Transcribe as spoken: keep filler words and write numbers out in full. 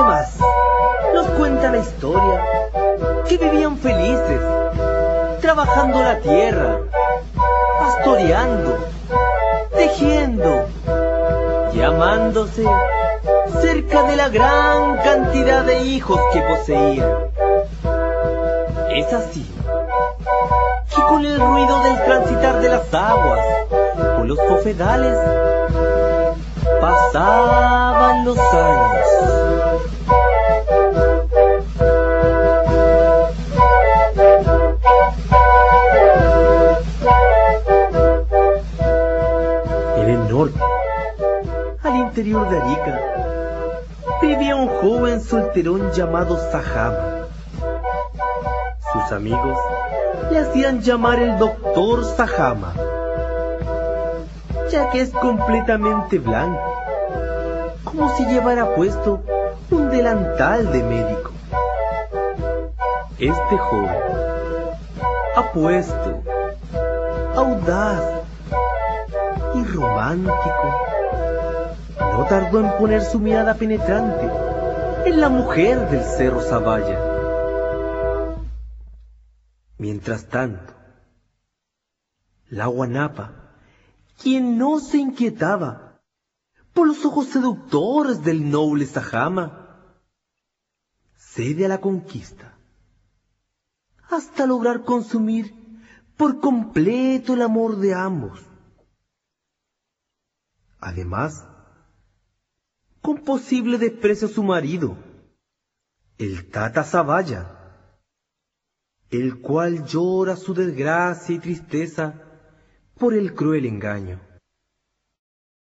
Además, nos cuenta la historia que vivían felices, trabajando la tierra, pastoreando, tejiendo y amándose cerca de la gran cantidad de hijos que poseían. Es así que con el ruido del transitar de las aguas por los bofedales pasaban los años. En el norte, al interior de Arica, vivía un joven solterón llamado Sajama. Sus amigos le hacían llamar el doctor Sajama, ya que es completamente blanco, como si llevara puesto un delantal de médico. Este joven, apuesto, audaz y romántico, no tardó en poner su mirada penetrante en la mujer del Cerro Zavalla. Mientras tanto, la guanapa, quien no se inquietaba por los ojos seductores del noble Sajama, cede a la conquista hasta lograr consumir por completo el amor de ambos. Además, con posible desprecio a su marido, el Tata Zavalla, el cual llora su desgracia y tristeza por el cruel engaño.